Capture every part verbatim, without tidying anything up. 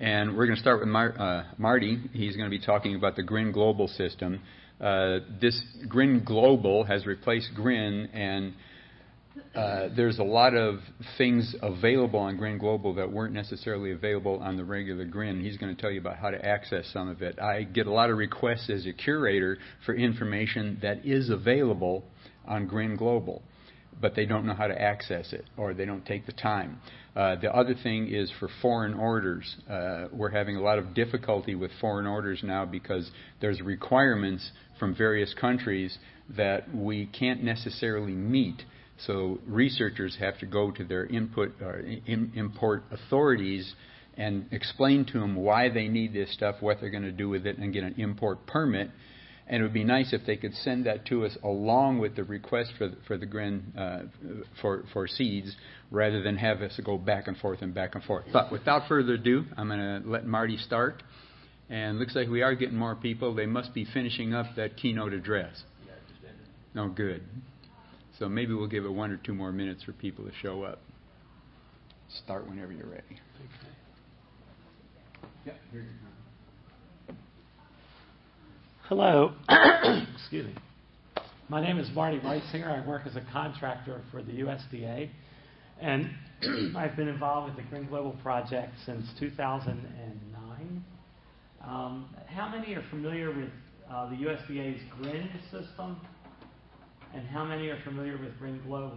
And we're going to start with Mar- uh, Marty. He's going to be talking about the GRIN Global system. Uh, this GRIN Global has replaced GRIN, and uh, there's a lot of things available on GRIN Global that weren't necessarily available on the regular GRIN. He's going to tell you about how to access some of it. I get a lot of requests as a curator for information that is available on GRIN Global, but they don't know how to access it, or they don't take the time. Uh, the other thing is for foreign orders. Uh, we're having a lot of difficulty with foreign orders now because there's requirements from various countries that we can't necessarily meet. So researchers have to go to their input or in, import authorities and explain to them why they need this stuff, what they're going to do with it, and get an import permit. And it would be nice if they could send that to us along with the request for the, for the GRIN uh, for for seeds, rather than have us go back and forth and back and forth. But without further ado, I'm going to let Marty start. And looks like we are getting more people. They must be finishing up that keynote address. Yeah, just ended. Oh, good. So maybe we'll give it one or two more minutes for people to show up. Start whenever you're ready. Okay. Yeah, here you go. Hello. Excuse me. My name is Marty Reisinger. I work as a contractor for the U S D A. And I've been involved with the GRIN Global project since two thousand nine. Um, how many are familiar with uh, the U S D A's GRIN system? And how many are familiar with GRIN Global?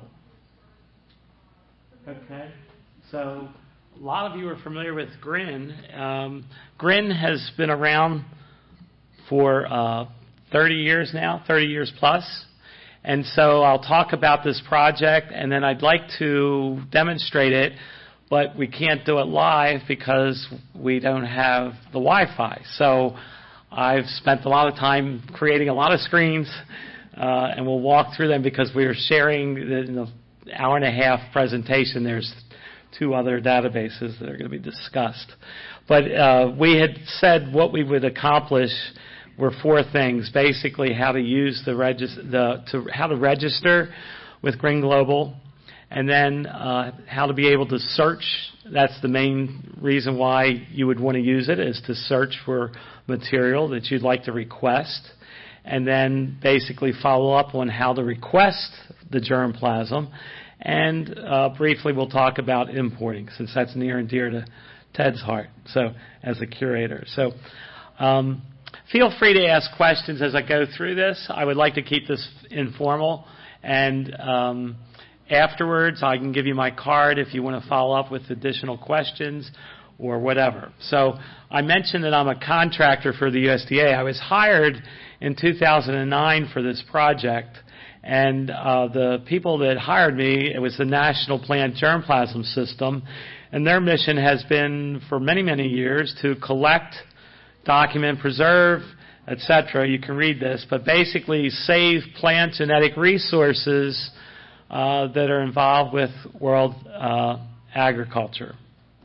Okay. So a lot of you are familiar with GRIN. Um, GRIN has been around for uh, thirty years now, thirty years plus. And so I'll talk about this project, and then I'd like to demonstrate it, but we can't do it live because we don't have the Wi-Fi. So I've spent a lot of time creating a lot of screens, uh, and we'll walk through them because we are sharing the, in the hour and a half presentation. There's two other databases that are going to be discussed. But uh, we had said what we would accomplish were four things. Basically, how to use the, regis- the to how to register with GRIN Global, and then uh, how to be able to search. That's the main reason why you would want to use it, is to search for material that you'd like to request, and then basically follow up on how to request the germplasm. And uh, briefly, we'll talk about importing, since that's near and dear to Ted's heart. So, as a curator, so. Um, Feel free to ask questions as I go through this. I would like to keep this informal. And um, afterwards, I can give you my card if you want to follow up with additional questions or whatever. So I mentioned that I'm a contractor for the U S D A. I was hired in two thousand nine for this project. And uh, the people that hired me, it was the National Plant Germplasm System. And their mission has been for many, many years to collect, document, preserve, et cetera. You can read this, but basically save plant genetic resources uh, that are involved with world uh, agriculture.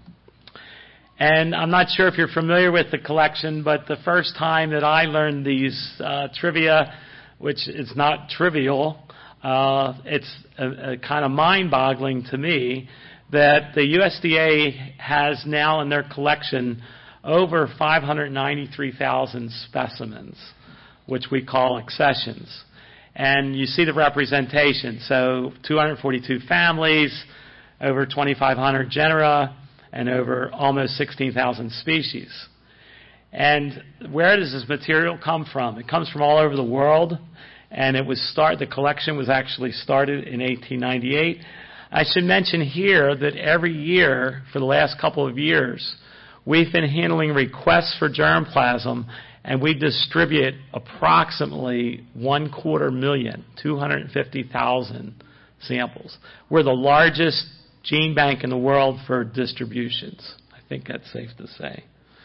And I'm not sure if you're familiar with the collection, but the first time that I learned these uh, trivia, which is not trivial, uh, it's a, a kind of mind-boggling to me that the U S D A has now in their collection over five hundred ninety-three thousand specimens, which we call accessions. And you see the representation. So two hundred forty-two families, over twenty-five hundred genera, and over almost sixteen thousand species. And where does this material come from? It comes from all over the world. And it was start. the collection was actually started in eighteen ninety-eight. I should mention here that every year for the last couple of years, we've been handling requests for germplasm, and we distribute approximately one quarter million, two hundred fifty thousand samples. We're the largest gene bank in the world for distributions. I think that's safe to say.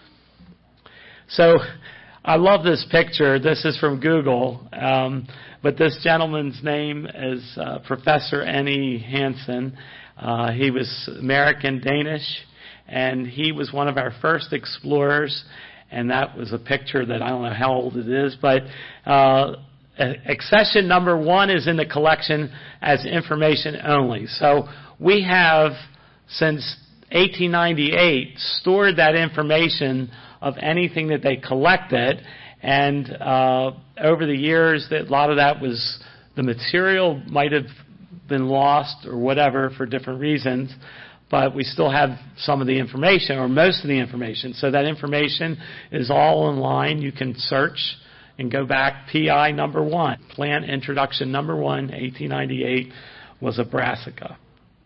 So I love this picture. This is from Google, um, but this gentleman's name is uh, Professor Ennie Hansen. Uh, he was American-Danish. And he was one of our first explorers, and that was a picture that I don't know how old it is, but uh, accession number one is in the collection as information only. So we have, since eighteen ninety-eight stored that information of anything that they collected, and uh, over the years, that a lot of that was the material might have been lost or whatever for different reasons, but we still have some of the information or most of the information. So that information is all online. You can search and go back. P I number one, Plant Introduction number one, eighteen ninety-eight, was a brassica.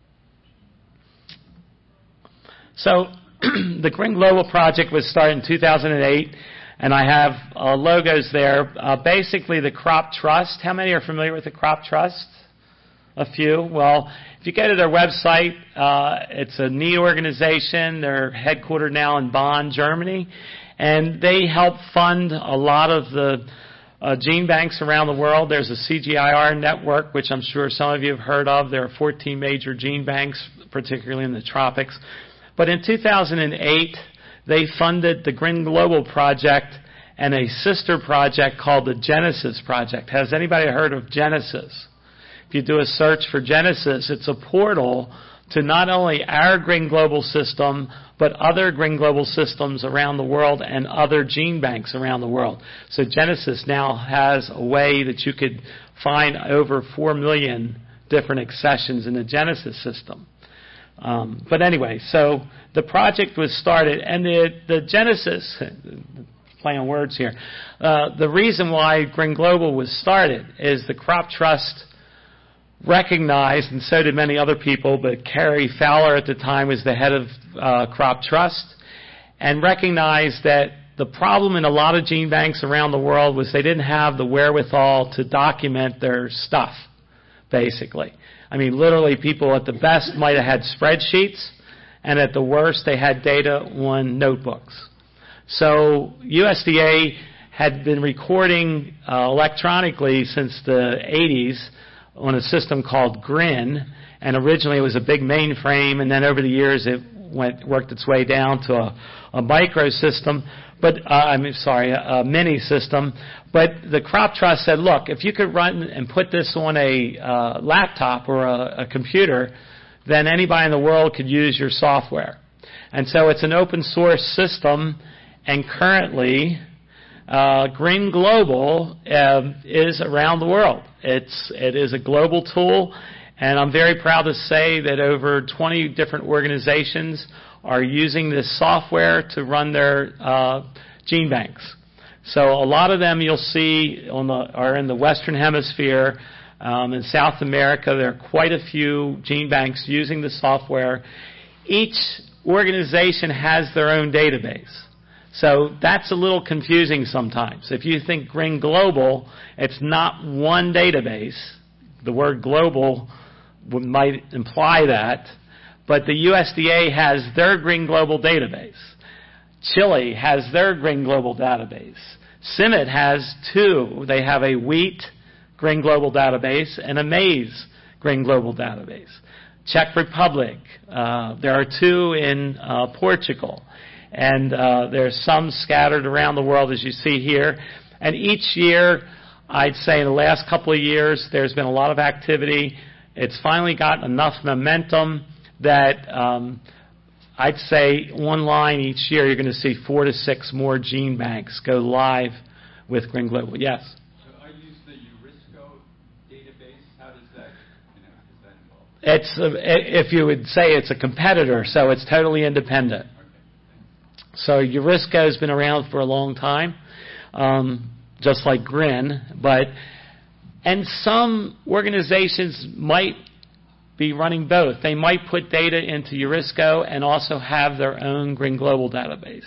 So the Green Global Project was started in two thousand eight, and I have uh, logos there. Uh, basically, the Crop Trust. How many are familiar with the Crop Trust? A few. Well, if you go to their website, uh, it's a neat organization. They're headquartered now in Bonn, Germany, and they help fund a lot of the uh, gene banks around the world. There's a C G I R network, which I'm sure some of you have heard of. There are fourteen major gene banks, particularly in the tropics. But in two thousand eight, they funded the Green Global Project and a sister project called the Genesis Project. Has anybody heard of Genesis? If you do a search for Genesis, it's a portal to not only our Green Global system, but other Green Global systems around the world and other gene banks around the world. So Genesis now has a way that you could find over four million different accessions in the Genesis system. Um, but anyway, so the project was started, and the, the Genesis, play on words here, uh, the reason why Green Global was started is the Crop Trust recognized, and so did many other people, but Carrie Fowler at the time was the head of uh, Crop Trust, and recognized that the problem in a lot of gene banks around the world was they didn't have the wherewithal to document their stuff, basically. I mean, literally, people at the best might have had spreadsheets, and at the worst, they had data on notebooks. So U S D A had been recording uh, electronically since the eighties on a system called GRIN, and originally it was a big mainframe, and then over the years it went worked its way down to a, a micro system. But uh, I'm sorry, a, a mini system. But the Crop Trust said, look, if you could run and put this on a uh, laptop or a, a computer, then anybody in the world could use your software. And so it's an open source system, and currently uh, Green Global uh, is around the world. It's it is a global tool, and I'm very proud to say that over twenty different organizations are using this software to run their uh, gene banks. So a lot of them you'll see on the, are in the Western Hemisphere. Um, in South America, there are quite a few gene banks using the software. Each organization has their own database. So that's a little confusing sometimes. If you think Green Global, it's not one database. The word global might imply that. But the U S D A has their Green Global database. Chile has their Green Global database. C I M I T has two. They have a wheat Green Global database and a maize Green Global database. Czech Republic, uh, there are two in uh, Portugal. And uh, there's some scattered around the world, as you see here. And each year, I'd say in the last couple of years, there's been a lot of activity. It's finally gotten enough momentum that um, I'd say online each year you're going to see four to six more gene banks go live with Green Global. Yes? So I use the Eurisco database. How does that, you know, is that involved? It's a, if you would say it's a competitor, so it's totally independent. So Eurisco has been around for a long time, um, just like GRIN. But and some organizations might be running both. They might put data into Eurisco and also have their own Green Global database.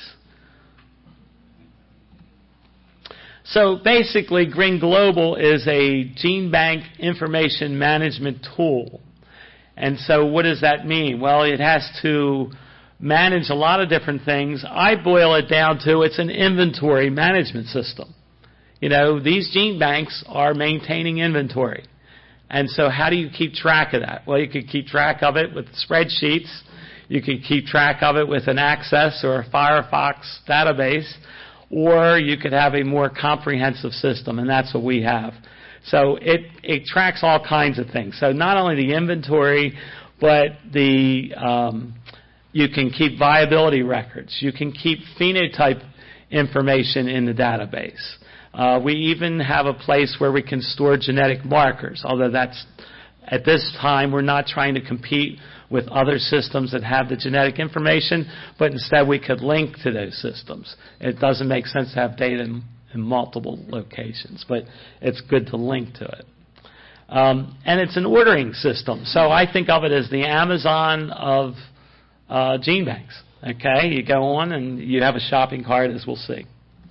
So basically, Green Global is a gene bank information management tool. And so what does that mean? Well, it has to manage a lot of different things. I boil it down to it's an inventory management system. You know, these gene banks are maintaining inventory. And so how do you keep track of that? Well, you could keep track of it with spreadsheets. You could keep track of it with an Access or a Firefox database. Or you could have a more comprehensive system, and that's what we have. So it, it tracks all kinds of things. So not only the inventory, but the um, You can keep viability records. You can keep phenotype information in the database. Uh, we even have a place where we can store genetic markers, although that's, at this time, we're not trying to compete with other systems that have the genetic information, but instead we could link to those systems. It doesn't make sense to have data in, in multiple locations, but it's good to link to it. Um, and it's an ordering system, so I think of it as the Amazon of uh, gene banks. Okay, you go on and you have a shopping cart, as we'll see.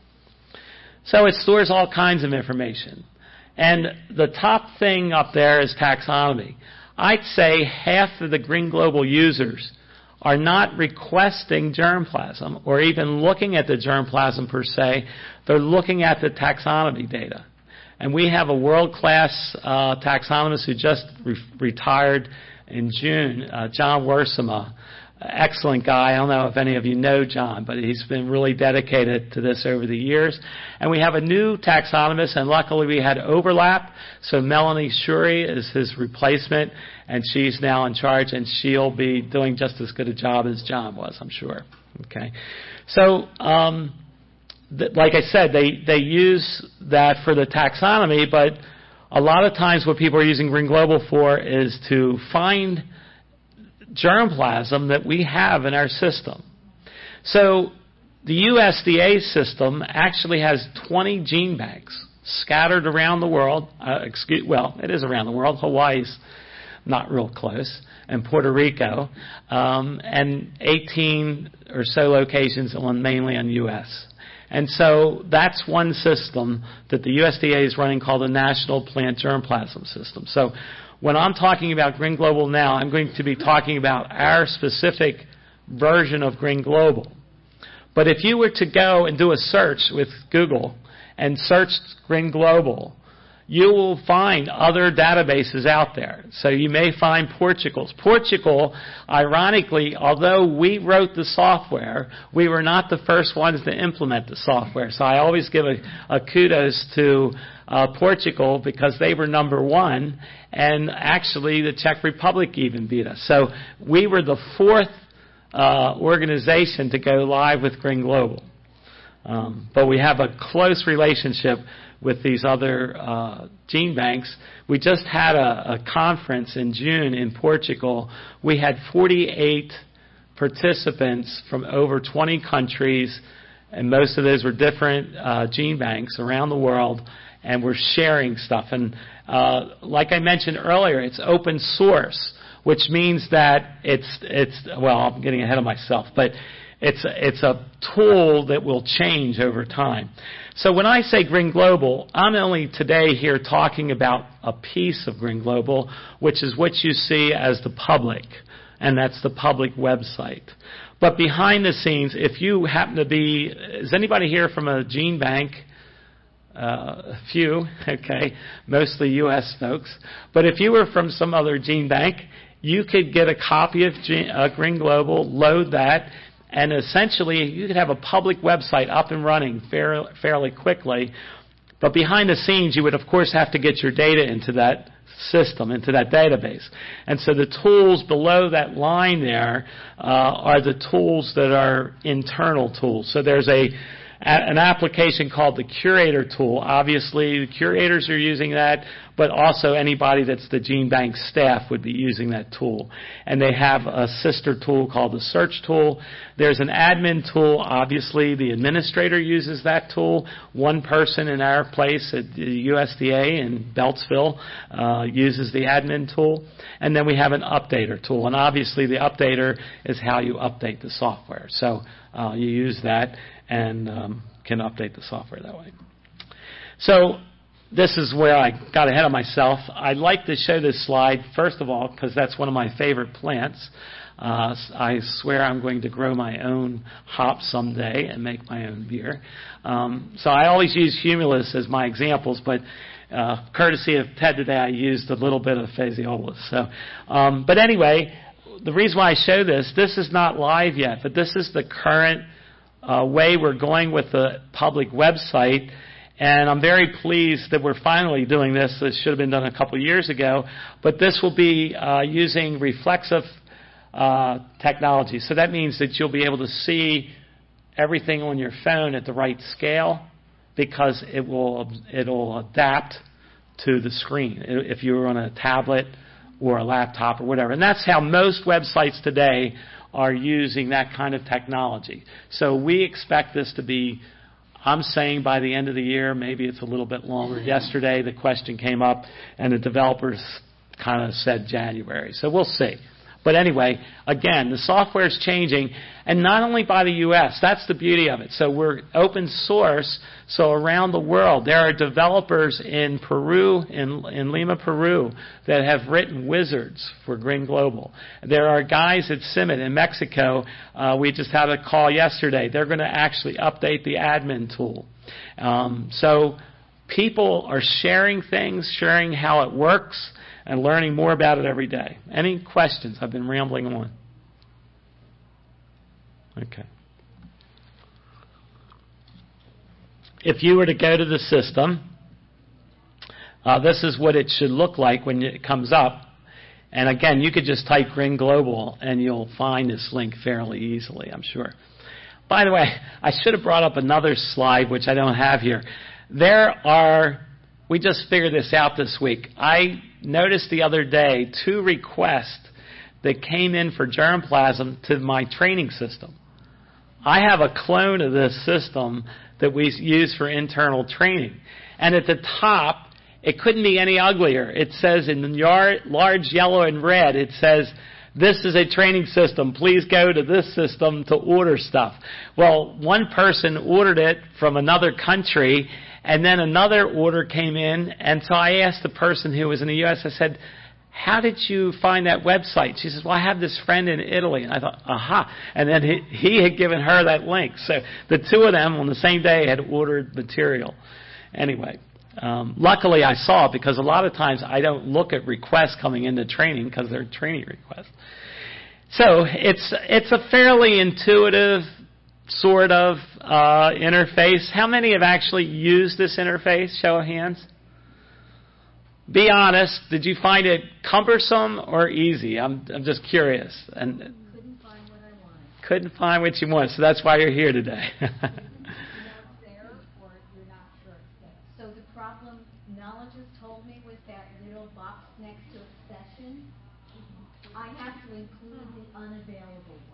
So it stores all kinds of information. And the top thing up there is taxonomy. I'd say half of the Green Global users are not requesting germplasm or even looking at the germplasm per se. They're looking at the taxonomy data. And we have a world-class uh, taxonomist who just re- retired in June, uh, John Wersema. Excellent guy. I don't know if any of you know John, but he's been really dedicated to this over the years. And we have a new taxonomist, and luckily we had overlap. So Melanie Shuri is his replacement, and she's now in charge, and she'll be doing just as good a job as John was, I'm sure. Okay. So, um, th- like I said, they, they use that for the taxonomy, but a lot of times what people are using Green Global for is to find germplasm that we have in our system. So the U S D A system actually has twenty gene banks scattered around the world. Uh, excuse, well, it is around the world. Hawaii's not real close, and Puerto Rico, um, and eighteen or so locations on mainly on U S. And so that's one system that the U S D A is running called the National Plant Germplasm System. So when I'm talking about Green Global now, I'm going to be talking about our specific version of Green Global. But if you were to go and do a search with Google and search Green Global, you will find other databases out there. So you may find Portugal's. Portugal, ironically, although we wrote the software, we were not the first ones to implement the software. So I always give a, a kudos to uh, Portugal because they were number one, and actually the Czech Republic even beat us. So we were the fourth uh, organization to go live with Green Global. Um, but we have a close relationship with these other uh, gene banks. We just had a, a conference in June in Portugal. We had forty-eight participants from over twenty countries, and most of those were different uh, gene banks around the world, and we're sharing stuff. And uh, like I mentioned earlier, it's open source, which means that it's, it's well, I'm getting ahead of myself, but It's a, it's a tool that will change over time. So when I say Green Global, I'm only today here talking about a piece of Green Global, which is what you see as the public, and that's the public website. But behind the scenes, if you happen to be, is anybody here from a gene bank? Uh, a few, okay, mostly U S folks. But if you were from some other gene bank, you could get a copy of Gene, uh, Green Global, load that, and essentially, you could have a public website up and running fair, fairly quickly. But behind the scenes, you would, of course, have to get your data into that system, into that database. And so the tools below that line there uh, are the tools that are internal tools. So there's a an application called the Curator tool. Obviously, the curators are using that, but also anybody that's the gene bank staff would be using that tool. And they have a sister tool called the Search tool. There's an admin tool. Obviously, the administrator uses that tool. One person in our place at the U S D A in Beltsville uh, uses the admin tool. And then we have an updater tool. And obviously, the updater is how you update the software. So uh, you use that and um, can update the software that way. So this is where I got ahead of myself. I'd like to show this slide, first of all, because that's one of my favorite plants. Uh, I swear I'm going to grow my own hops someday and make my own beer. Um, so I always use Humulus as my examples, but uh, courtesy of Ted today, I used a little bit of Phaseolus. So, um, but anyway, the reason why I show this, this is not live yet, but this is the current Uh, way we're going with the public website, and I'm very pleased that we're finally doing this. This should have been done a couple years ago, but this will be uh, using reflexive uh, technology. So that means that you'll be able to see everything on your phone at the right scale, because it will it'll adapt to the screen if you're on a tablet or a laptop or whatever. And that's how most websites today are using that kind of technology. So we expect this to be, I'm saying by the end of the year, maybe it's a little bit longer. Yesterday the question came up and the developers kind of said January. So we'll see. But anyway, again, the software is changing, and not only by the U S. That's the beauty of it. So we're open source, so around the world. There are developers in Peru, in, in Lima, Peru, that have written wizards for Grin Global. There are guys at CIMMYT in Mexico. Uh, we just had a call yesterday. They're going to actually update the admin tool. Um, so people are sharing things, sharing how it works, and learning more about it every day. Any questions? I've been rambling on. Okay. If you were to go to the system, uh, this is what it should look like when it comes up. And again, you could just type Grin Global and you'll find this link fairly easily, I'm sure. By the way, I should have brought up another slide, which I don't have here. There are, we just figured this out this week. I noticed the other day two requests that came in for germplasm to my training system. I have a clone of this system that we use for internal training. And at the top, it couldn't be any uglier. It says in large yellow and red, it says, "This is a training system. Please go to this system to order stuff." Well, one person ordered it from another country, and then another order came in, and so I asked the person who was in the U S, I said, "How did you find that website?" She says, "Well, I have this friend in Italy." And I thought, aha. And then he, he had given her that link. So the two of them on the same day had ordered material. Anyway, um, luckily I saw it, because a lot of times I don't look at requests coming into training because they're training requests. So it's it's a fairly intuitive sort of uh, interface. How many have actually used this interface? Show of hands. Be honest. Did you find it cumbersome or easy? I'm I'm just curious. And couldn't find what I wanted. Couldn't find what you want, so that's why you're here today. You know it's there, or you're not sure it's there. So the problem Knowledge has told me was that little box next to Accession. I have to include the unavailable one.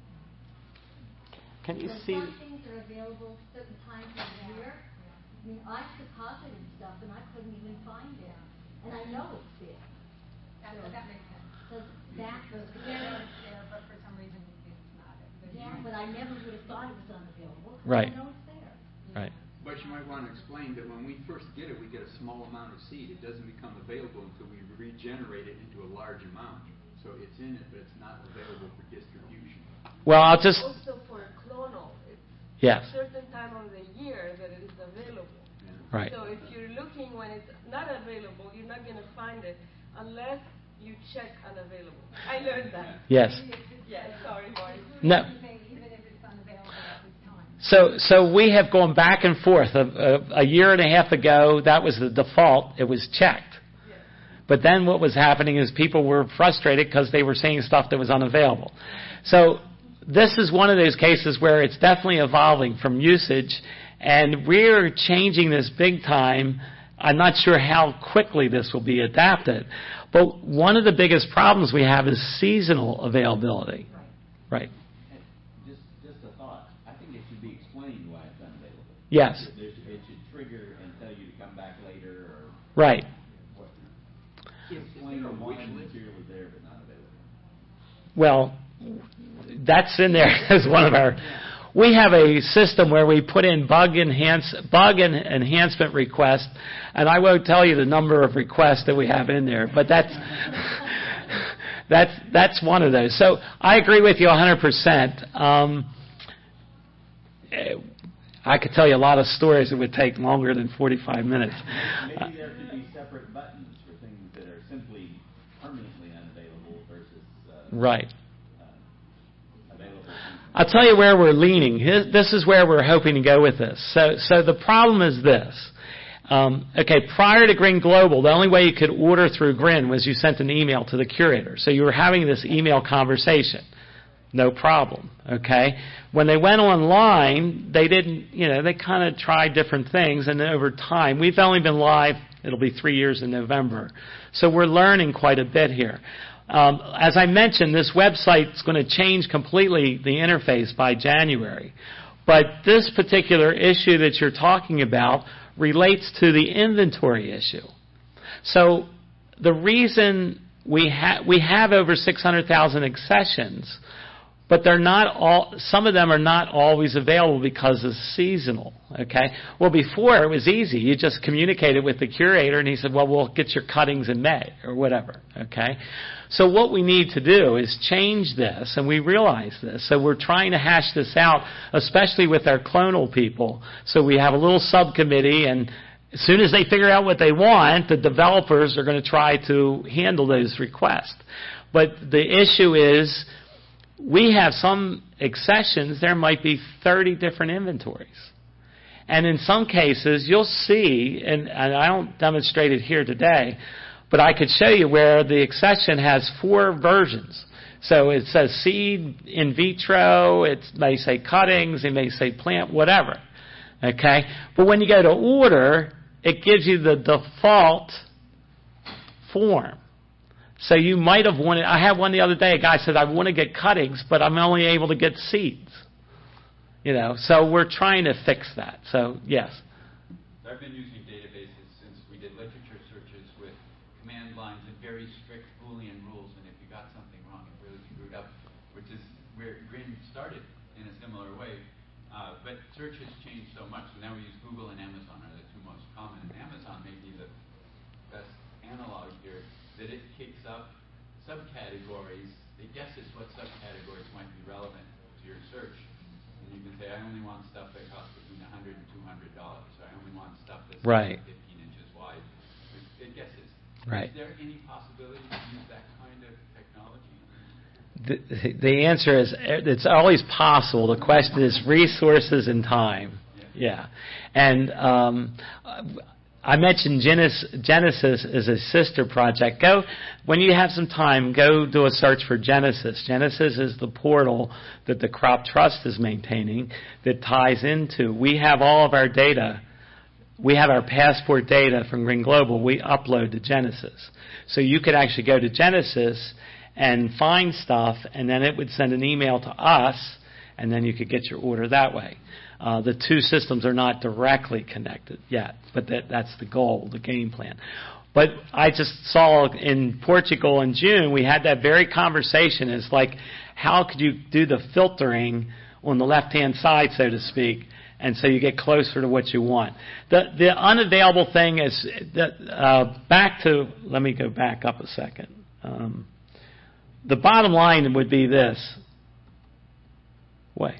Can you so see? Some things are available certain times of the year. I mean, I deposited stuff and I couldn't even find it. And I know it's there. That, so, that makes sense. So that So it's there, it's there, but for some reason it's not. yeah, but I never would have thought it was unavailable. Right. I know it's there. Right. But you might want to explain that when we first get it, we get a small amount of seed. It doesn't become available until we regenerate it into a large amount. So it's in it, but it's not available for distribution. Well, I'll just. Also for clonal, it's Yes. a certain time of the year that it is available. Yeah. Right. So if you're looking when it's not available, you're not going to find it unless you check unavailable. I learned that. Yes. Yeah, sorry, Marty. No. Even if it's unavailable at this time. So, so we have gone back and forth. A, a, a year and a half ago, that was the default. It was checked. Yes. But then what was happening is people were frustrated because they were seeing stuff that was unavailable. So this is one of those cases where it's definitely evolving from usage, and we're changing this big time. I'm not sure how quickly this will be adapted. But one of the biggest problems we have is seasonal availability. Right. Just, just a thought. I think it should be explained why it's unavailable. Yes. It, it should trigger and tell you to come back later, or Right. what. Explain why the material was there but not available. Well, that's in there as one of our. We have a system where we put in bug enhance bug and enhancement requests, and I won't tell you the number of requests that we have in there, but that's that's that's one of those. So I agree with you one hundred percent. Um, I could tell you a lot of stories that would take longer than forty-five minutes. Maybe there could be separate buttons for things that are simply permanently unavailable versus uh, Right. uh, available. I'll tell you where we're leaning. This is where we're hoping to go with this. So, so the problem is this. Um, okay, prior to Grin Global, the only way you could order through Grin was you sent an email to the curator. So you were having this email conversation. No problem, okay? When they went online, they didn't, you know, they kind of tried different things, and then over time, we've only been live, it'll be three years in November. So we're learning quite a bit here. Um, as I mentioned, this website is going to change completely the interface by January. But this particular issue that you're talking about relates to the inventory issue. So the reason we, ha- we have over six hundred thousand accessions, but they're not all, some of them are not always available because it's seasonal, okay? Well, before it was easy. You just communicated with the curator and he said, well, we'll get your cuttings in May or whatever, okay? So what we need to do is change this, and we realize this. So we're trying to hash this out, especially with our clonal people. So we have a little subcommittee, and as soon as they figure out what they want, the developers are going to try to handle those requests. But the issue is, we have some accessions, there might be thirty different inventories. And in some cases, you'll see, and, and I don't demonstrate it here today, but I could show you where the accession has four versions. So it says seed, in vitro, it may say cuttings, it may say plant, whatever. Okay? But when you go to order, it gives you the default form. So you might have wanted, I had one the other day, a guy said, I want to get cuttings, but I'm only able to get seeds. You know, so we're trying to fix that. So, yes. I've been using databases since we did literature searches with command lines and very strict Boolean rules, and if you got something wrong, it really screwed up, which is where Grin started in a similar way. Uh, but search has changed so much, so now we use Google and Amazon are the two most common, and Amazon may be the best analog here, that it kicks up subcategories. It guesses what subcategories might be relevant to your search. And you can say, I only want stuff that costs between one hundred dollars and two hundred dollars. So I only want stuff that's right. fifteen inches wide. It, it guesses. Right. Is there any possibility to use that kind of technology? The, the answer is it's always possible. The question is resources and time. Yeah. yeah. And um, I mentioned Genesis, Genesis is a sister project. Go, when you have some time, go do a search for Genesis. Genesis is the portal that the Crop Trust is maintaining that ties into. We have all of our data. We have our passport data from Grin Global. We upload to Genesis. So you could actually go to Genesis and find stuff, and then it would send an email to us, and then you could get your order that way. Uh, the two systems are not directly connected yet, but that, that's the goal, the game plan. But I just saw in Portugal in June, we had that very conversation. It's like, how could you do the filtering on the left-hand side, so to speak, and so you get closer to what you want. The, the unavailable thing is, that, uh, back to, let me go back up a second. Um, the bottom line would be this. Wait.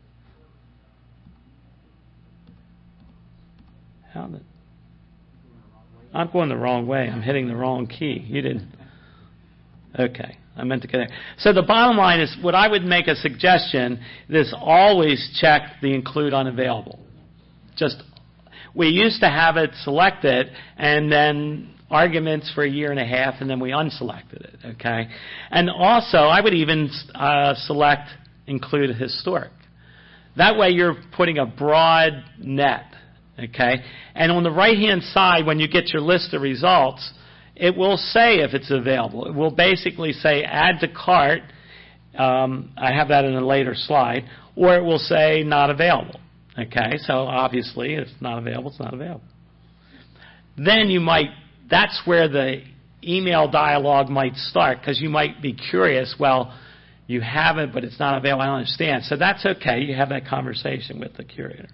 How the, I'm going the wrong way. I'm hitting the wrong key. You didn't. Okay. I meant to get there. So the bottom line is, what I would make a suggestion is always check the include unavailable. Just, we used to have it selected and then arguments for a year and a half, and then we unselected it. Okay. And also, I would even uh, select include historic. That way, you're putting a broad net. Okay, and on the right-hand side, when you get your list of results, it will say if it's available. It will basically say add to cart. Um, I have that in a later slide. Or it will say not available. Okay, so obviously if it's not available, it's not available. Then you might, that's where the email dialogue might start, because you might be curious, well, you have it, but it's not available. I don't understand. So that's okay. You have that conversation with the curator.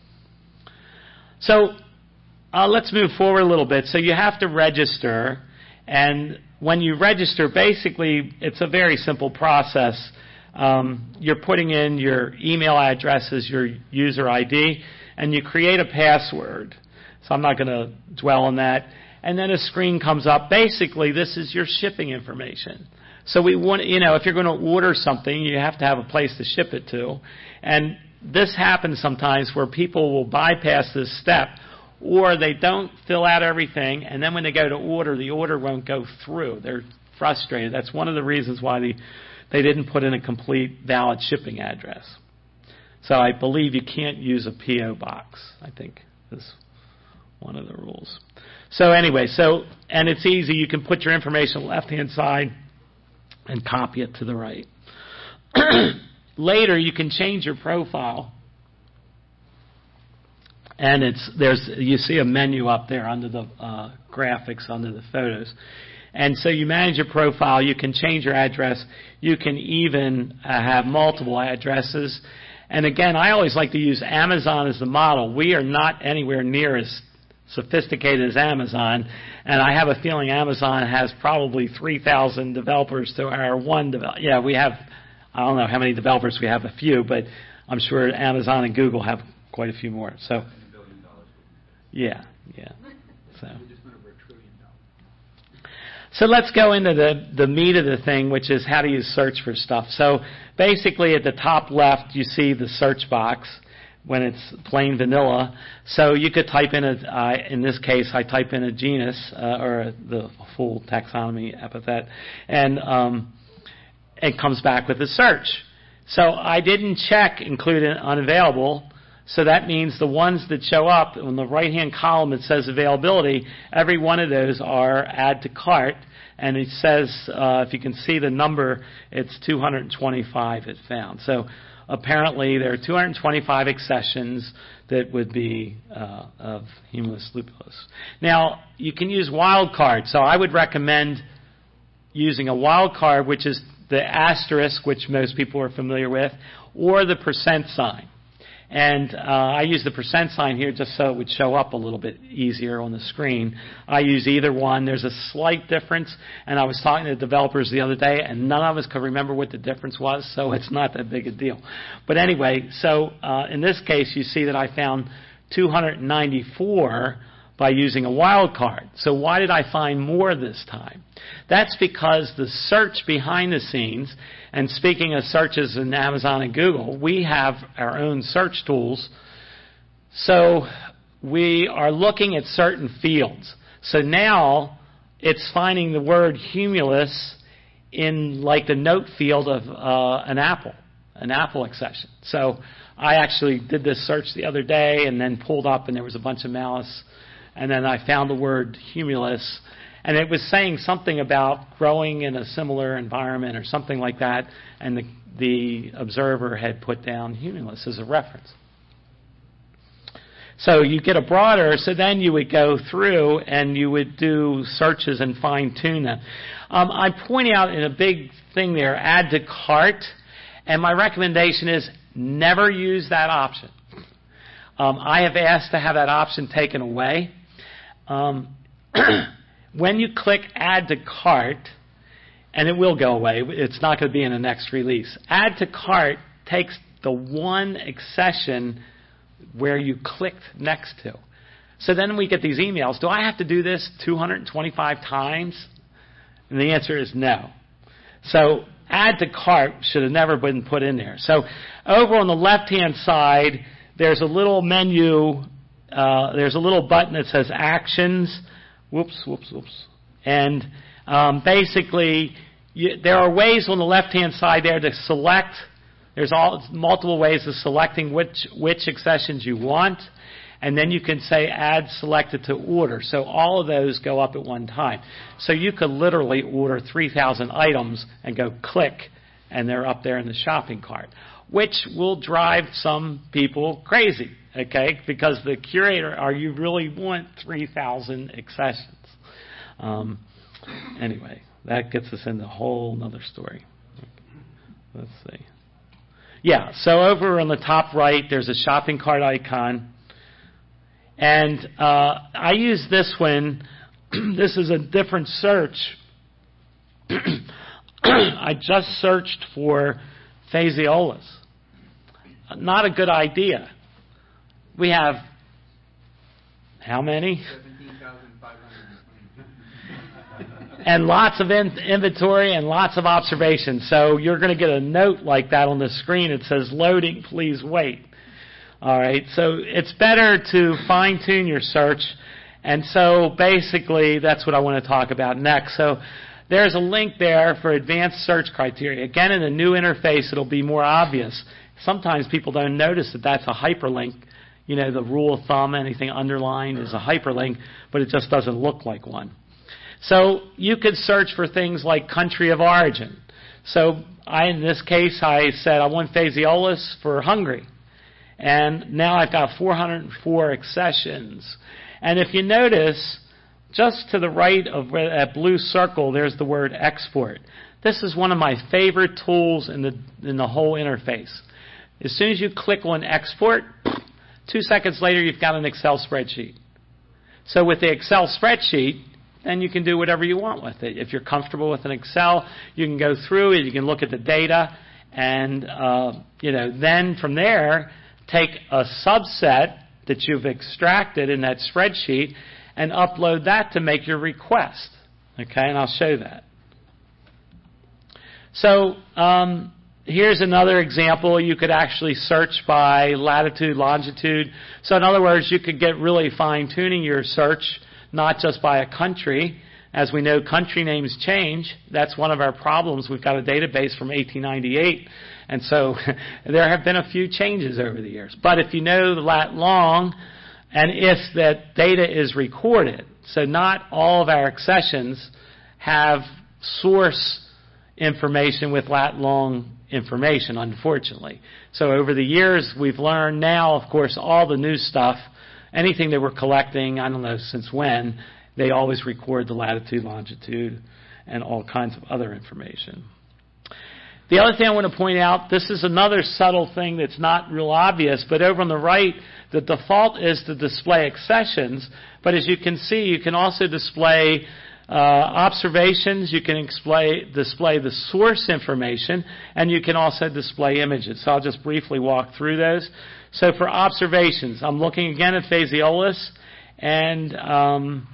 So uh, let's move forward a little bit. So you have to register, and when you register, basically it's a very simple process. Um, you're putting in your email addresses, your user I D, and you create a password. So I'm not going to dwell on that. And then a screen comes up. Basically, this is your shipping information. So we want, you know, if you're going to order something, you have to have a place to ship it to. And this happens sometimes where people will bypass this step, or they don't fill out everything, and then when they go to order, the order won't go through. They're frustrated. That's one of the reasons why the, they didn't put in a complete valid shipping address. So I believe you can't use a P O box, I think is one of the rules. So anyway, so and it's easy. You can put your information on the left-hand side and copy it to the right. Later, you can change your profile. And it's there's you see a menu up there under the uh, graphics, under the photos. And so you manage your profile. You can change your address. You can even uh, have multiple addresses. And again, I always like to use Amazon as the model. We are not anywhere near as sophisticated as Amazon. And I have a feeling Amazon has probably three thousand developers to our one developer. Yeah, we have, I don't know how many developers we have, a few, but I'm sure Amazon and Google have quite a few more. So. Yeah, yeah. So. So let's go into the, the meat of the thing, which is how do you search for stuff. So basically at the top left, you see the search box when it's plain vanilla. So you could type in, a, uh, in this case, I type in a genus uh, or the full taxonomy epithet, and um, it comes back with a search. So I didn't check include unavailable. So that means the ones that show up on the right-hand column, it says availability. Every one of those are add to cart, and it says, uh, if you can see the number, it's two hundred twenty-five it found. So apparently there are two hundred twenty-five accessions that would be uh, of Humulus lupulus. Now, you can use wildcard. So I would recommend using a wildcard, which is the asterisk, which most people are familiar with, or the percent sign. And uh, I use the percent sign here just so it would show up a little bit easier on the screen. I use either one. There's a slight difference, and I was talking to developers the other day, and none of us could remember what the difference was, so it's not that big a deal. But anyway, so uh, in this case, you see that I found two hundred ninety-four by using a wildcard. So why did I find more this time? That's because the search behind the scenes, and speaking of searches in Amazon and Google, we have our own search tools. So we are looking at certain fields. So now it's finding the word humulus in like the note field of uh, an apple, an apple accession. So I actually did this search the other day and then pulled up and there was a bunch of malice. And then I found the word humulus, and it was saying something about growing in a similar environment or something like that, and the, the observer had put down humulus as a reference. So you get a broader, so then you would go through and you would do searches and fine-tune them. Um, I'm pointing out in a big thing there, add to cart, and my recommendation is never use that option. Um, I have asked to have that option taken away. Um, when you click Add to Cart, and it will go away, it's not going to be in the next release. Add to Cart takes the one accession where you clicked next to. So then we get these emails, do I have to do this two hundred twenty-five times? And the answer is no. So Add to Cart should have never been put in there. So over on the left-hand side, there's a little menu. Uh, there's a little button that says Actions. Whoops, whoops, whoops. And um, basically, you, there are ways on the left-hand side there to select. There's all multiple ways of selecting which which accessions you want, and then you can say Add Selected to Order. So all of those go up at one time. So you could literally order three thousand items and go click, and they're up there in the shopping cart, which will drive some people crazy, okay? Because the curator, are you really want three thousand accessions? Um, anyway, that gets us into a whole other story. Let's see. Yeah, so over on the top right, there's a shopping cart icon. And uh, I use this one. This is a different search. I just searched for phaseolus. Not a good idea. We have how many? seventeen thousand five hundred twenty. And lots of in- inventory and lots of observations. So you're going to get a note like that on the screen. It says, loading, please wait. All right, so it's better to fine-tune your search. And so basically, that's what I want to talk about next. So there's a link there for advanced search criteria. Again, in the new interface, it'll be more obvious. Sometimes people don't notice that that's a hyperlink. You know, the rule of thumb, anything underlined is a hyperlink, but it just doesn't look like one. So you could search for things like country of origin. So I, in this case, I said I want phaseolus for Hungary. And now I've got four hundred four accessions. And if you notice, just to the right of where that blue circle, there's the word export. This is one of my favorite tools in the in the whole interface. As soon as you click on export, two seconds later you've got an Excel spreadsheet. So with the Excel spreadsheet, then you can do whatever you want with it. If you're comfortable with an Excel, you can go through it, you can look at the data, and uh, you know, then from there, take a subset that you've extracted in that spreadsheet and upload that to make your request. Okay, and I'll show that. So um, here's another example. You could actually search by latitude, longitude. So in other words, you could get really fine-tuning your search, not just by a country. As we know, country names change. That's one of our problems. We've got a database from eighteen ninety-eight. And so there have been a few changes over the years. But if you know the lat long, and if that data is recorded, so not all of our accessions have source information with lat long information, unfortunately. So over the years, we've learned now, of course, all the new stuff, anything that we're collecting, I don't know since when, they always record the latitude, longitude, and all kinds of other information. The other thing I want to point out, this is another subtle thing that's not real obvious, but over on the right, the default is to display accessions, but as you can see, you can also display uh, observations, you can display, display the source information, and you can also display images. So I'll just briefly walk through those. So for observations, I'm looking again at phaseolus, and um,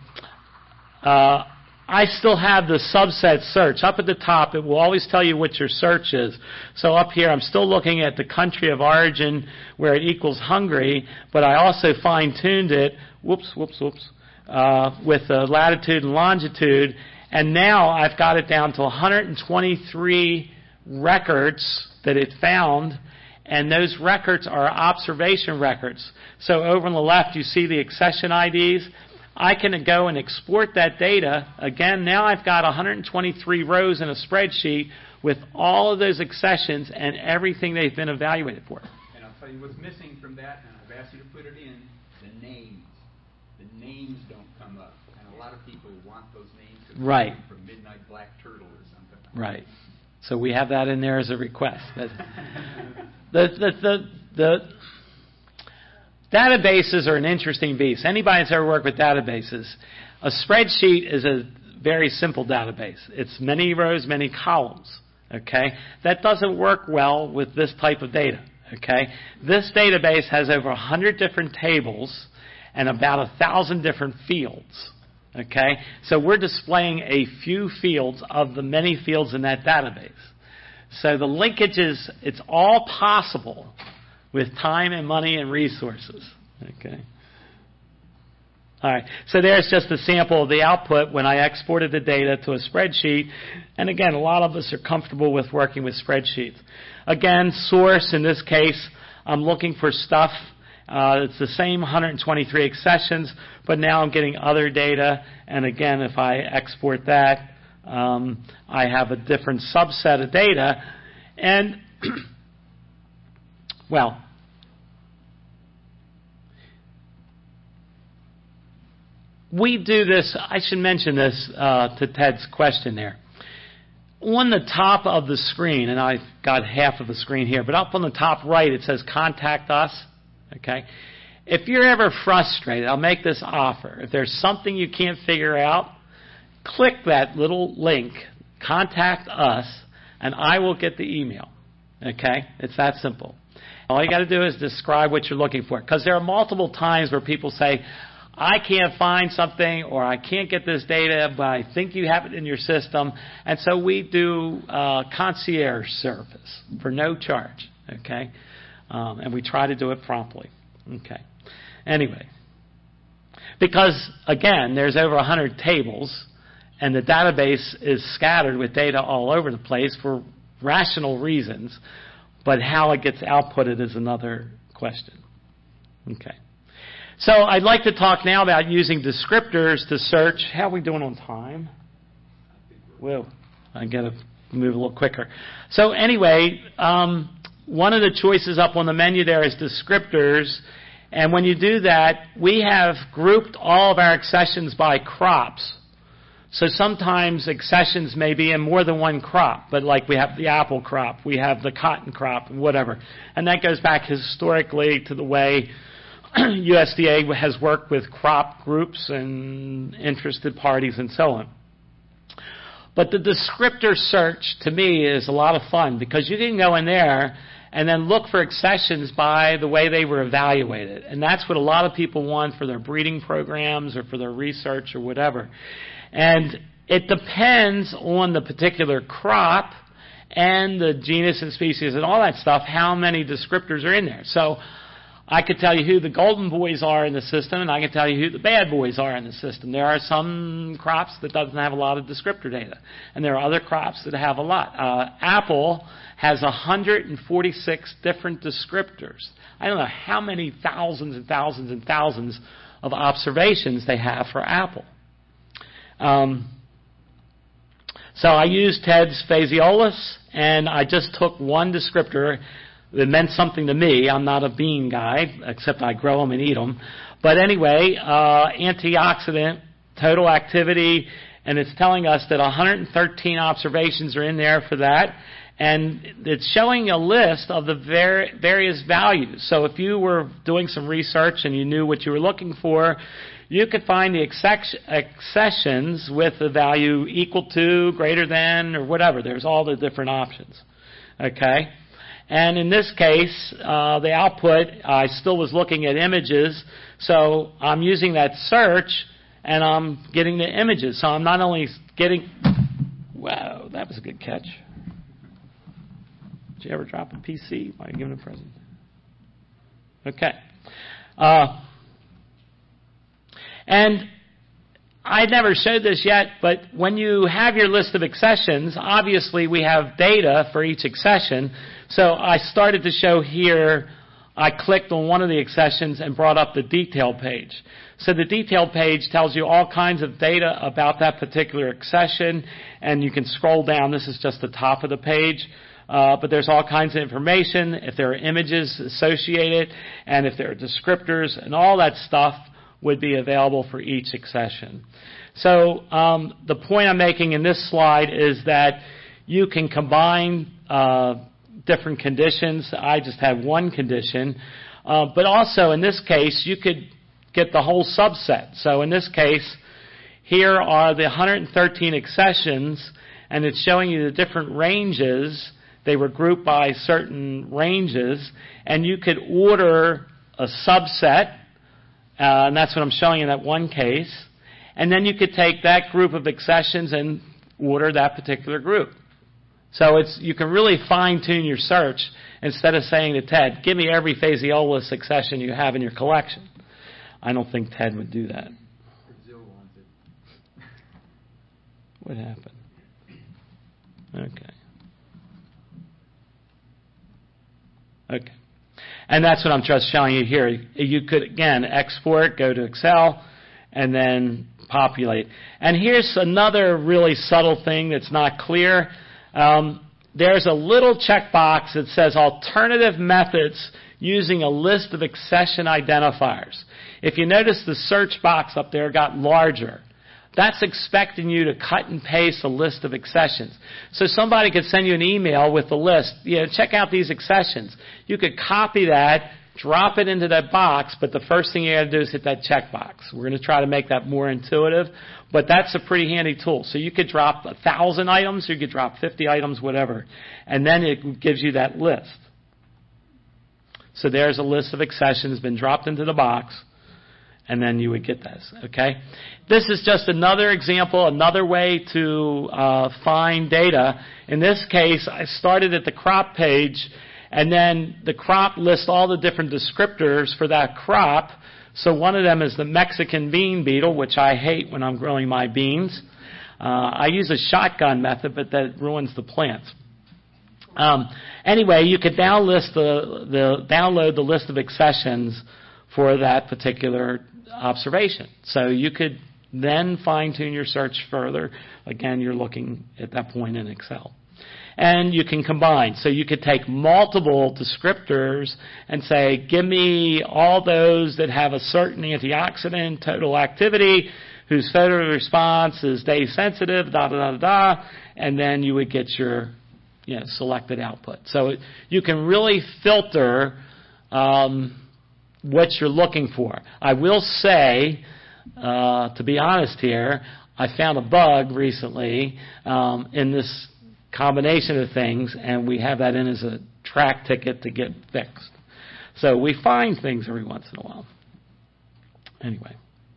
uh, I still have the subset search. Up at the top, it will always tell you what your search is. So up here, I'm still looking at the country of origin where it equals Hungary, but I also fine-tuned it, whoops, whoops, whoops, uh, with the latitude and longitude, and now I've got it down to one hundred twenty-three records that it found, and those records are observation records. So over on the left, you see the accession I Ds. I can go and export that data. Again, now I've got one hundred twenty-three rows in a spreadsheet with all of those accessions and everything they've been evaluated for. And I'll tell you what's missing from that, and I've asked you to put it in, the names. The names don't come up. And a lot of people want those names to right. come from Midnight Black Turtle or something. Right. So we have that in there as a request. But the, the, the, the databases are an interesting beast. Anybody that's ever worked with databases, a spreadsheet is a very simple database. It's many rows, many columns. Okay? That doesn't work well with this type of data. Okay? This database has over one hundred different tables and about one thousand different fields. Okay? So we're displaying a few fields of the many fields in that database. So the linkages, it's all possible with time and money and resources. Okay. All right. So there's just a sample of the output when I exported the data to a spreadsheet. And again, a lot of us are comfortable with working with spreadsheets. Again, source, in this case, I'm looking for stuff. Uh, it's the same one hundred twenty-three accessions, but now I'm getting other data. And again, if I export that, um, I have a different subset of data. And well, we do this, I should mention this uh, to Ted's question there. On the top of the screen, and I've got half of the screen here, but up on the top right it says Contact Us. Okay? If you're ever frustrated, I'll make this offer. If there's something you can't figure out, click that little link, Contact Us, and I will get the email. Okay? It's that simple. All you got to do is describe what you're looking for. Because there are multiple times where people say, I can't find something, or I can't get this data, but I think you have it in your system. And so we do uh, concierge service for no charge. Okay? Um, and we try to do it promptly. Okay. Anyway, because, again, there's over one hundred tables, and the database is scattered with data all over the place for rational reasons, but how it gets outputted is another question. Okay. So I'd like to talk now about using descriptors to search. How are we doing on time? Whoa, I got to move a little quicker. So anyway, um, one of the choices up on the menu there is descriptors. And when you do that, we have grouped all of our accessions by crops. So sometimes accessions may be in more than one crop, but like we have the apple crop, we have the cotton crop, whatever. And that goes back historically to the way U S D A has worked with crop groups and interested parties and so on. But the descriptor search, to me, is a lot of fun because you can go in there and then look for accessions by the way they were evaluated. And that's what a lot of people want for their breeding programs or for their research or whatever. And it depends on the particular crop and the genus and species and all that stuff, how many descriptors are in there. So I could tell you who the golden boys are in the system, and I can tell you who the bad boys are in the system. There are some crops that doesn't have a lot of descriptor data, and there are other crops that have a lot. Uh, Apple has one hundred forty-six different descriptors. I don't know how many thousands and thousands and thousands of observations they have for Apple. Um, so I used Ted's Phaseolus, and I just took one descriptor that meant something to me. I'm not a bean guy, except I grow them and eat them. But anyway, uh, antioxidant, total activity, and it's telling us that one hundred thirteen observations are in there for that. And it's showing a list of the var- various values. So if you were doing some research and you knew what you were looking for, you could find the access- accessions with the value equal to, greater than, or whatever. There's all the different options. Okay? And in this case, uh, the output, I still was looking at images, so I'm using that search, and I'm getting the images. So I'm not only getting... Wow, that was a good catch. Did you ever drop a P C while you're giving a present? Okay. Uh, and I never showed this yet, but when you have your list of accessions, obviously we have data for each accession. So I started to show here, I clicked on one of the accessions and brought up the detail page. So the detail page tells you all kinds of data about that particular accession, and you can scroll down. This is just the top of the page. Uh, but there's all kinds of information, if there are images associated, and if there are descriptors, and all that stuff would be available for each accession. So um, the point I'm making in this slide is that you can combine uh, different conditions. I just have one condition. Uh, but also, in this case, you could get the whole subset. So in this case, here are the one hundred thirteen accessions, and it's showing you the different ranges. They were grouped by certain ranges, and you could order a subset, uh, and that's what I'm showing in that one case. And then you could take that group of accessions and order that particular group. So it's you can really fine-tune your search instead of saying to Ted, give me every Phaseolus accession you have in your collection. I don't think Ted would do that. Brazil wants it. What happened? Okay. Okay. And that's what I'm just showing you here. You could, again, export, go to Excel, and then populate. And here's another really subtle thing that's not clear. Um, there's a little checkbox that says alternative methods using a list of accession identifiers. If you notice, the search box up there got larger. That's expecting you to cut and paste a list of accessions. So somebody could send you an email with the list. You know, check out these accessions. You could copy that, drop it into that box, but the first thing you got to do is hit that checkbox. We're going to try to make that more intuitive, but that's a pretty handy tool. So you could drop a thousand items, or you could drop fifty items, whatever, and then it gives you that list. So there's a list of accessions been dropped into the box. And then you would get this, okay? This is just another example, another way to uh, find data. In this case, I started at the crop page, And then the crop lists all the different descriptors for that crop. So one of them is the Mexican bean beetle, which I hate when I'm growing my beans. Uh, I use a shotgun method, but that ruins the plants. Um, anyway, you could now list the, the download the list of accessions for that particular observation. So you could then fine-tune your search further. Again, you're looking at that point in Excel. And you can combine. So you could take multiple descriptors and say, give me all those that have a certain antioxidant total activity, whose photo response is day sensitive, da da da da, and then you would get your you know, selected output. So it, you can really filter um, what you're looking for. I will say, uh, to be honest here, I found a bug recently um, in this combination of things, and we have that in as a track ticket to get fixed. So we find things every once in a while. Anyway.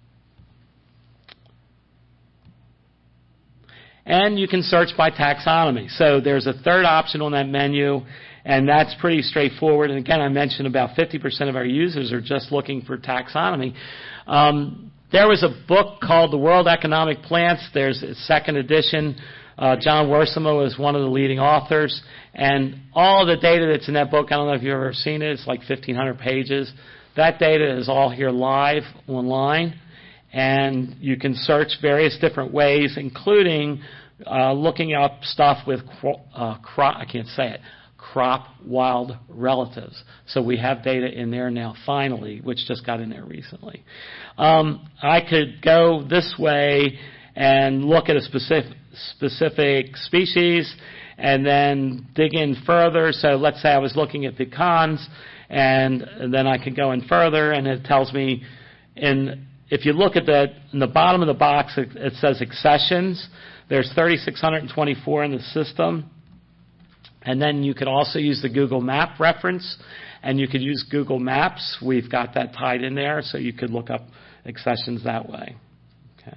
And you can search by taxonomy. So there's a third option on that menu, and that's pretty straightforward. And again, I mentioned about fifty percent of our users are just looking for taxonomy. Um, there was a book called The World Economic Plants. There's a second edition. Uh, John Wersamo is one of the leading authors. And all the data that's in that book, I don't know if you've ever seen it, it's like fifteen hundred pages. That data is all here live online. And you can search various different ways, including uh, looking up stuff with uh, crop, I can't say it, crop wild relatives. So we have data in there now, finally, which just got in there recently. Um, I could go this way and look at a specific specific species and then dig in further. So let's say I was looking at pecans, and, and then I could go in further, and it tells me in if you look at that, in the bottom of the box, it, it says accessions. There's three thousand six hundred twenty-four in the system. And then you could also use the Google Map reference, and you could use Google Maps. We've got that tied in there, so you could look up accessions that way. Okay.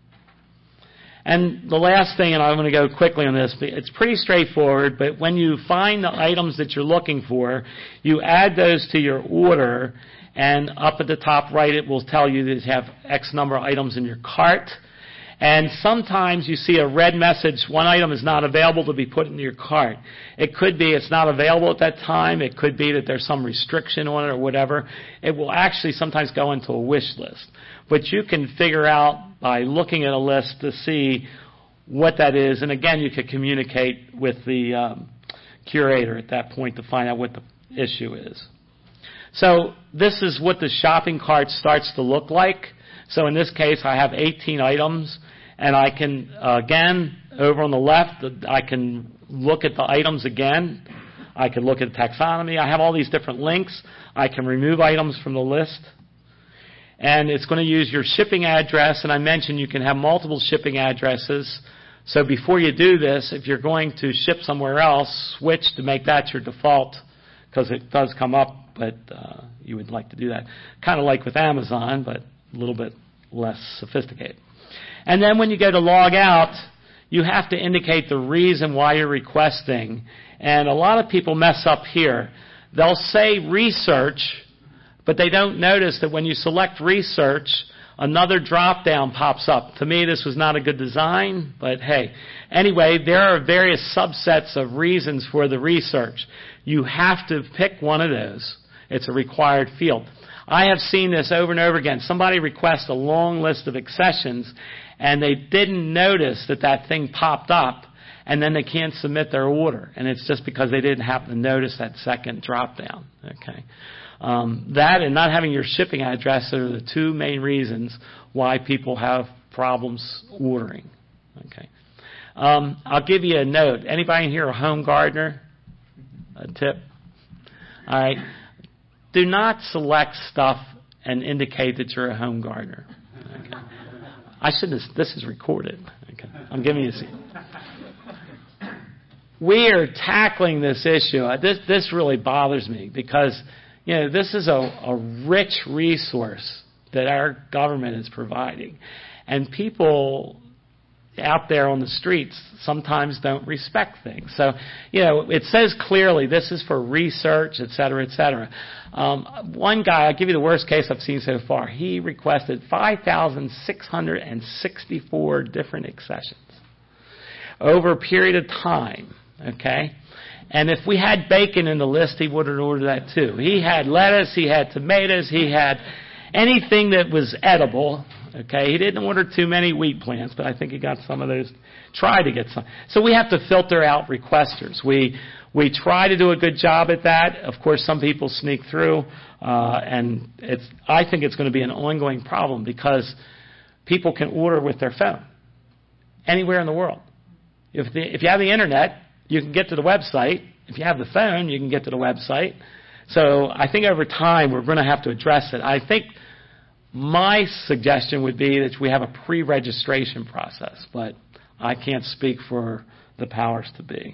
And the last thing, and I'm going to go quickly on this, it's pretty straightforward, but when you find the items that you're looking for, you add those to your order. And up at the top right, it will tell you that you have X number of items in your cart. And sometimes you see a red message, one item is not available to be put into your cart. It could be it's not available at that time. It could be that there's some restriction on it or whatever. It will actually sometimes go into a wish list. But you can figure out by looking at a list to see what that is. And again, you could communicate with the um, curator at that point to find out what the issue is. So this is what the shopping cart starts to look like. So in this case, I have eighteen items, and I can, uh, again, over on the left, I can look at the items again. I can look at taxonomy. I have all these different links. I can remove items from the list. And it's going to use your shipping address, and I mentioned you can have multiple shipping addresses. So before you do this, if you're going to ship somewhere else, switch to make that your default, because it does come up. But uh, you would like to do that. Kind of like with Amazon, but a little bit less sophisticated. And then when you go to log out, you have to indicate the reason why you're requesting. And a lot of people mess up here. They'll say research, but they don't notice that when you select research, another drop-down pops up. To me, this was not a good design, but hey. Anyway, there are various subsets of reasons for the research. You have to pick one of those. It's a required field. I have seen this over and over again. Somebody requests a long list of accessions, and they didn't notice that that thing popped up, and then they can't submit their order. And it's just because they didn't happen to notice that second drop-down. Okay. Um, that and not having your shipping address are the two main reasons why people have problems ordering. Okay. Um, I'll give you a note. Anybody in here a home gardener? A tip? All right. Do not select stuff and indicate that you're a home gardener. Okay. I shouldn't have, this is recorded. Okay. I'm giving you a seat. We are tackling this issue. This, this really bothers me because, you know, this is a, a rich resource that our government is providing. And people out there on the streets sometimes don't respect things. So, you know, it says clearly this is for research, et cetera, et cetera. Um, one guy, I'll give you the worst case I've seen so far. He requested five thousand six hundred sixty-four different accessions over a period of time, okay? And if we had bacon in the list, he would have ordered that too. He had lettuce, he had tomatoes, he had anything that was edible. Okay, he didn't order too many wheat plants, but I think he got some of those. Tried to get some. So we have to filter out requesters. We we try to do a good job at that. Of course, some people sneak through, uh, and it's. I think it's going to be an ongoing problem because people can order with their phone anywhere in the world. If the, if you have the internet, you can get to the website. If you have the phone, you can get to the website. So I think over time we're going to have to address it. I think. My suggestion would be that we have a pre-registration process, but I can't speak for the powers to be.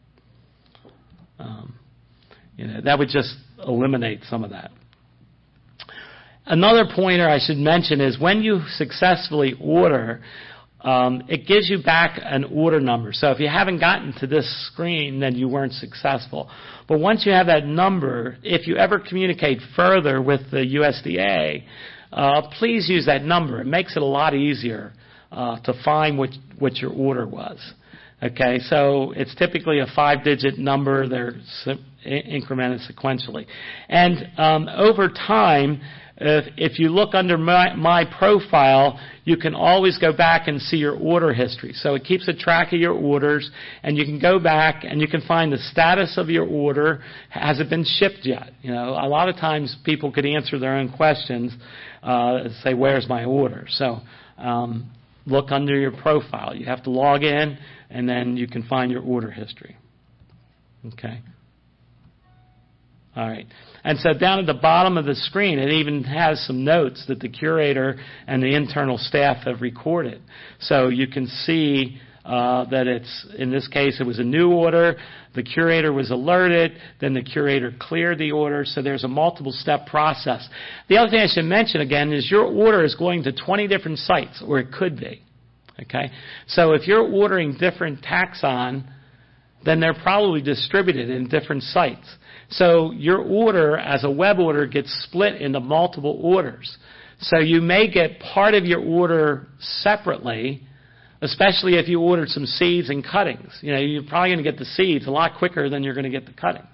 Um, you know, that would just eliminate some of that. Another pointer I should mention is when you successfully order, um, it gives you back an order number. So if you haven't gotten to this screen, then you weren't successful. But once you have that number, if you ever communicate further with the U S D A, Uh, please use that number. It makes it a lot easier uh, to find what what your order was. Okay, so it's typically a five-digit number. They're se- incremented sequentially. And um, over time, if, if you look under my, my profile, you can always go back and see your order history. So it keeps a track of your orders, and you can go back and you can find the status of your order. Has it been shipped yet? You know, a lot of times people could answer their own questions. Uh, say, where's my order? So um, look under your profile. You have to log in, and then you can find your order history. Okay. All right. And so down at the bottom of the screen, it even has some notes that the curator and the internal staff have recorded. So you can see uh, that it's, in this case, it was a new order. The curator was alerted. Then the curator cleared the order. So there's a multiple-step process. The other thing I should mention, again, is your order is going to twenty different sites, or it could be. Okay? So if you're ordering different taxon, then they're probably distributed in different sites. So your order as a web order gets split into multiple orders. So you may get part of your order separately, especially if you ordered some seeds and cuttings. You know, you're probably going to get the seeds a lot quicker than you're going to get the cuttings.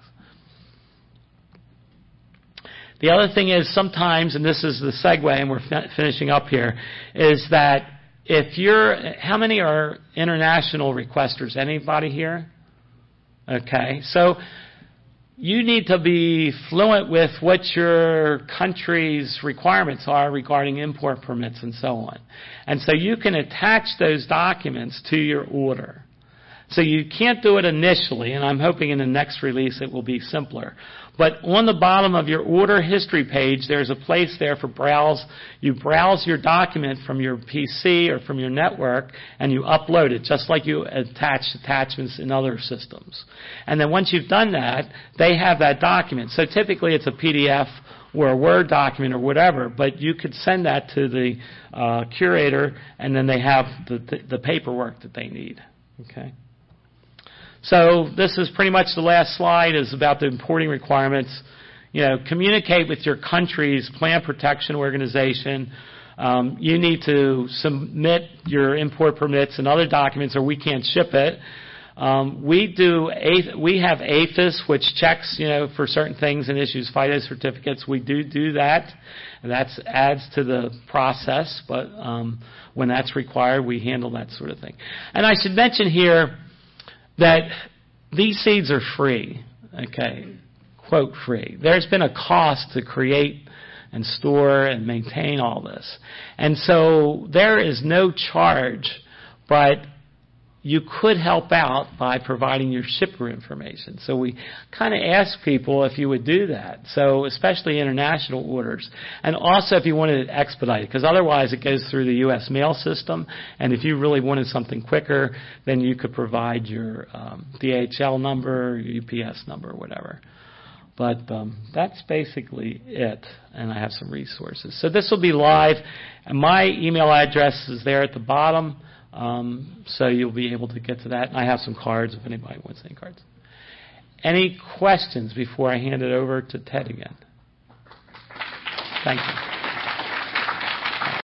The other thing is sometimes, and this is the segue, and we're fin- finishing up here, is that if you're, how many are international requesters? Anybody here? Okay, so you need to be fluent with what your country's requirements are regarding import permits and so on. And so you can attach those documents to your order. So you can't do it initially, and I'm hoping in the next release it will be simpler. But on the bottom of your order history page, there's a place there for browse. You browse your document from your P C or from your network, and you upload it, just like you attach attachments in other systems. And then once you've done that, they have that document. So typically it's a P D F or a Word document or whatever, but you could send that to the uh, curator, and then they have the, the, the paperwork that they need. Okay. So this is pretty much the last slide is about the importing requirements. You know, communicate with your country's plant protection organization. Um, you need to submit your import permits and other documents, or we can't ship it. Um, we do. We have APHIS, which checks, you know, for certain things and issues FIDO certificates. We do do that, and that adds to the process. But um, when that's required, we handle that sort of thing. And I should mention here that these seeds are free, okay, quote free. There's been a cost to create and store and maintain all this. And so there is no charge, but you could help out by providing your shipper information. So we kind of ask people if you would do that. So especially international orders. And also if you wanted it expedited, because otherwise it goes through the U S mail system. And if you really wanted something quicker, then you could provide your um, D H L number, your U P S number, or whatever. But um, that's basically it. And I have some resources. So this will be live. And my email address is there at the bottom. Um, so you'll be able to get to that. I have some cards if anybody wants any cards. Any questions before I hand it over to Ted again? Thank you.